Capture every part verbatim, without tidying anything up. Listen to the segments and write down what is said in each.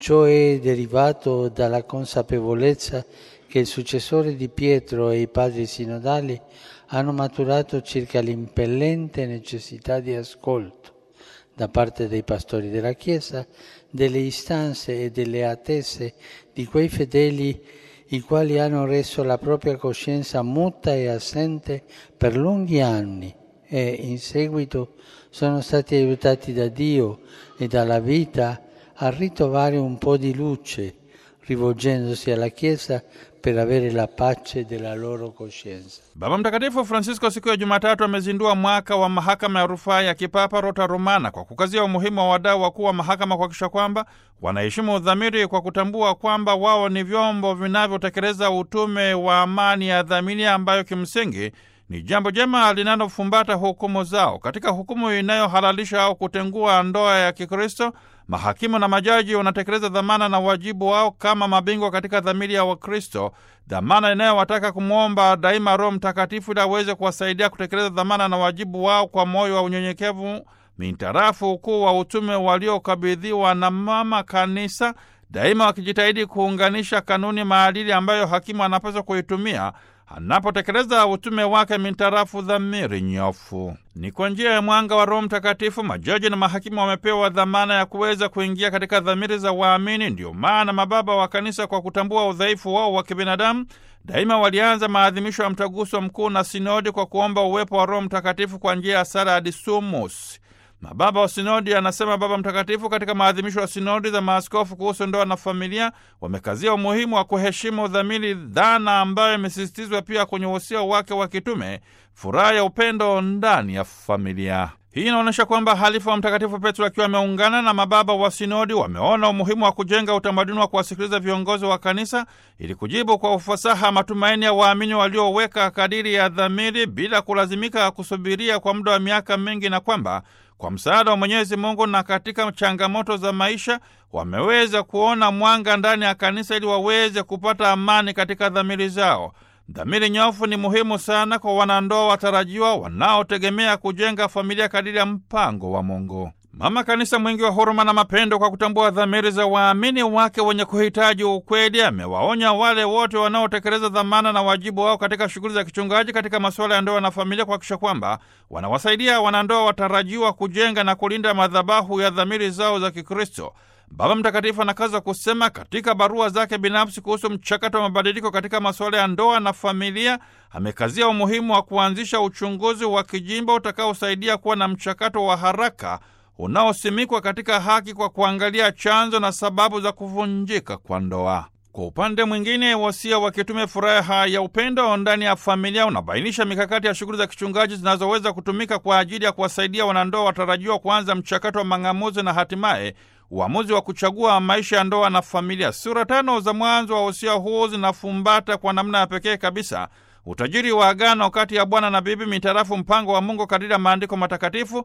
Ciò è derivato dalla consapevolezza che il successore di Pietro e i padri sinodali hanno maturato circa l'impellente necessità di ascolto da parte dei pastori della Chiesa delle istanze e delle attese di quei fedeli i quali hanno reso la propria coscienza muta e assente per lunghi anni e in seguito sono stati aiutati da Dio e dalla vita a ritrovare un po' di luce, rivolgendosi alla Chiesa per avere la pace della loro coscienza. Baba Mtakatifu Francisco siku ya Jumatatu amezindua mwaka wa mahakama ya rufaa ya kipapa Rota Romana kwa kukazia umuhimu wa wadau wakuu wa mahakama kuhakikisha kwamba wanaheshimu dhamiri kwa kutambua kwamba wao ni vyombo vinavyotekeleza utume wa amani ya dhamiri ambayo kimsingi ni jambo jema linalofumbata hukumu zao. Katika hukumu inayohalalisha au kutengua ndoa ya Kikristo, mahakimu na majaji wanatekeleza dhamana na wajibu wao kama mabingwa katika dhamiri ya Wakristo, dhamana inayowataka kumwomba daima Roho Mtakatifu ili aweze kuwasaidia kutekeleza dhamana na wajibu wao kwa moyo wa unyenyekevu mintarafu ukuu wa utume waliokabidhiwa na Mama Kanisa, daima wakijitahidi kuunganisha kanuni maadili ambayo hakimu anapaswa kuitumia anapotekeleza utume wake mintarafu dhamiri nyofu. Ni kwa njia ya mwanga wa Roho Mtakatifu majaji na mahakimu wamepewa dhamana ya kuweza kuingia katika dhamiri za waamini. Ndio maana mababa wa Kanisa, kwa kutambua udhaifu wao wa kibinadamu, daima walianza maadhimisho ya mtaguso mkuu na sinodi kwa kuomba uwepo wa Roho Mtakatifu kwa njia ya sala Ad Sumus. Mababa wa sinodi, anasema Baba Mtakatifu, katika maadhimisho ya sinodi za maaskofu kuhusu ndoa na familia, wamekazia umuhimu wa kuheshimu dhamiri, dhana ambayo imesisitizwa pia kwenye wosia wake wa kitume, furaha ya upendo ndani ya familia. Hii inaonyesha kwamba halifa wa Mtakatifu Petro akiwa ameungana na mababa wa sinodi wameona umuhimu wa kujenga utamaduni wa kuwasikiliza viongozi wa kanisa ili kujibu kwa ufasaha matumaini ya waamini walioweka kadiri ya dhamiri bila kulazimika kusubiria kwa muda wa miaka mingi, na kwamba kwa msaada wa Mwenyezi Mungu na katika changamoto za maisha wameweza kuona mwanga ndani ya kanisa ili waweze kupata amani katika dhamiri zao. Dhamiri nyofu ni muhimu sana kwa wanandoa watarajiwa wanaotegemea kujenga familia kadiri ya mpango wa Mungu. Mama Kanisa mwingi wa huruma na mapendo, kwa kutambua dhamiri za waamini wake wenye kuhitaji ukweli, amewaonya wale wote wanaotekeleza dhamana na wajibu wao katika shughuli za kichungaji katika masuala ya ndoa na familia, kuhakikisha kwamba wanawasaidia wanandoa watarajiwa kujenga na kulinda madhabahu ya dhamiri zao za Kikristo. Baba Mtakatifu anakaza kusema katika barua zake binafsi kuhusu mchakato wa mabadiliko katika masuala ya ndoa na familia, amekazia umuhimu wa kuanzisha uchunguzi wa kijimbo utakaosaidia kuwa na mchakato wa haraka unaosimikwa katika haki kwa kuangalia chanzo na sababu za kuvunjika kwa ndoa. Kwa upande mwingine, wasia wa kitume furaha ya upendo ndani ya familia unabainisha mikakati ya shughuli za kichungaji zinazoweza kutumika kwa ajili ya kuwasaidia wanandoa watarajiwa kuanza mchakato wa mang'amuzi na hatimaye uamuzi wa kuchagua maisha ya ndoa na familia. Sura tano za mwanzo wa wasia huu zinafumbata kwa namna ya pekee kabisa utajiri wa agano kati ya bwana na bibi mitarafu mpango wa Mungu kadiri ya maandiko matakatifu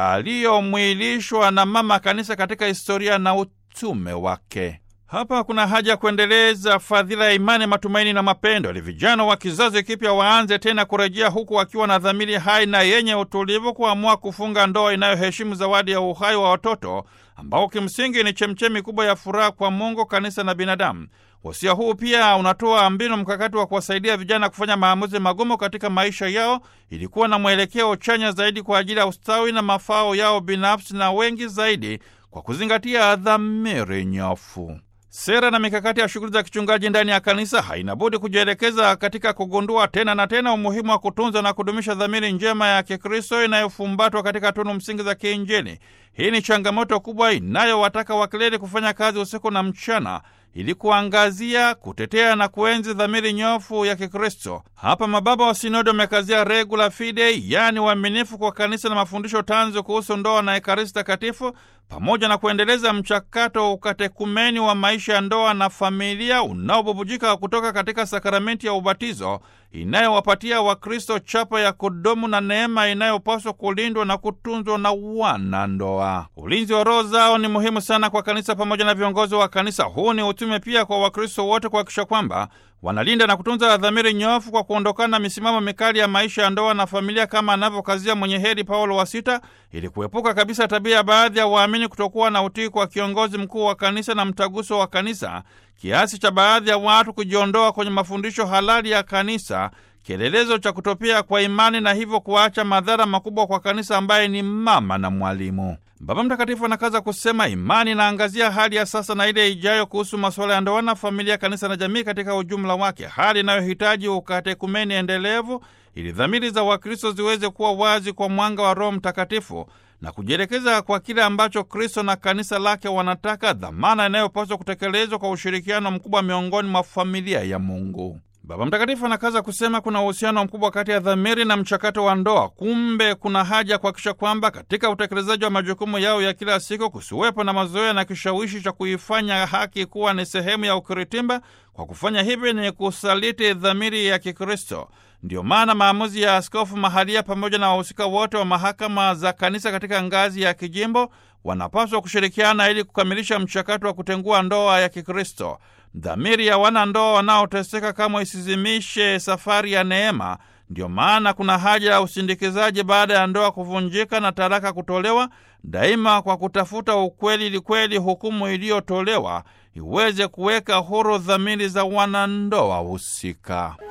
yaliyomwilishwa na Mama Kanisa katika historia na utume wake. Hapa kuna haja ya kuendeleza fadhila ya imani, matumaini na mapendo, ili vijana wa kizazi kipya waanze tena kurejea huku wakiwa na dhamiri hai na yenye utulivu, kuamua kufunga ndoa inayoheshimu zawadi ya uhai wa watoto ambao kimsingi ni chemchemi kubwa ya furaha kwa Mungu, kanisa na binadamu. Wasia huu pia unatoa mbinu mkakati wa kuwasaidia vijana kufanya maamuzi magumu katika maisha yao ili kuwa na mwelekeo chanya zaidi kwa ajili ya ustawi na mafao yao binafsi na wengi zaidi, kwa kuzingatia dhamiri nyofu. Sera na mikakati ya shughuli za kichungaji ndani ya kanisa haina budi kujielekeza katika kugundua tena na tena umuhimu wa kutunza na kudumisha dhamiri njema ya Kikristo inayofumbatwa katika tunu msingi za kiinjili. Hii ni changamoto kubwa inayowataka wakleri kufanya kazi usiku na mchana ili kuangazia, kutetea na kuenzi dhamiri nyofu ya Kikristo. Hapa mababa wa sinodi wamekazia regula fidei, yani uaminifu kwa kanisa na mafundisho tanzu kuhusu ndoa na ekaristi takatifu, pamoja na kuendeleza mchakato wa ukatekumeni wa maisha ya ndoa na familia unaobubujika kutoka katika sakramenti ya ubatizo inayowapatia Wakristo chapa ya kudumu na neema inayopaswa kulindwa na kutunzwa na wanandoa. Ulinzi wa roho zao ni muhimu sana kwa kanisa pamoja na viongozi wa kanisa. Huu ni utume pia kwa Wakristo wote kuhakikisha kwamba wanalinda na kutunza dhamiri nyofu kwa kuondokana na misimamo mikali ya maisha ya ndoa na familia, kama anavyokazia mwenye heri Paulo wa Sita, ili kuepuka kabisa tabia ya baadhi ya waamini kutokuwa na utii kwa kiongozi mkuu wa kanisa na mtaguso wa kanisa, kiasi cha baadhi ya watu kujiondoa kwenye mafundisho halali ya kanisa, kielelezo cha kutopia kwa imani, na hivyo kuacha madhara makubwa kwa kanisa ambaye ni mama na mwalimu. Baba Mtakatifu anakaza kusema imani inaangazia hali ya sasa na ile ijayo kuhusu masuala ya ndoa na familia, kanisa na jamii katika ujumla wake, hali inayohitaji ukatekumeni endelevu ili dhamiri za Wakristo ziweze kuwa wazi kwa mwanga wa Roho Mtakatifu na kujielekeza kwa kile ambacho Kristo na kanisa lake wanataka, dhamana inayopaswa kutekelezwa kwa ushirikiano mkubwa miongoni mwa familia ya Mungu. Baba Mtakatifu anakaza kusema kuna uhusiano mkubwa kati ya dhamiri na mchakato wa ndoa. Kumbe kuna haja kuhakikisha kwamba katika utekelezaji wa majukumu yao ya kila siku kusiwepo na mazoea na kishawishi cha kuifanya haki kuwa ni sehemu ya ukiritimba. Kwa kufanya hivi ni kusaliti dhamiri ya Kikristo. Ndiyo maana maamuzi ya askofu mahalia pamoja na wahusika wote wa mahakama za kanisa katika ngazi ya kijimbo wanapaswa kushirikiana ili kukamilisha mchakato wa kutengua ndoa ya Kikristo. Dhamiri ya wanandoa wanaoteseka kama isizimishe safari ya neema. Ndiyo maana kuna haja ya usindikizaji baada ya ndoa kuvunjika na talaka kutolewa, daima kwa kutafuta ukweli, ili kweli hukumu iliyotolewa iweze kuweka huru dhamiri za wanandoa husika.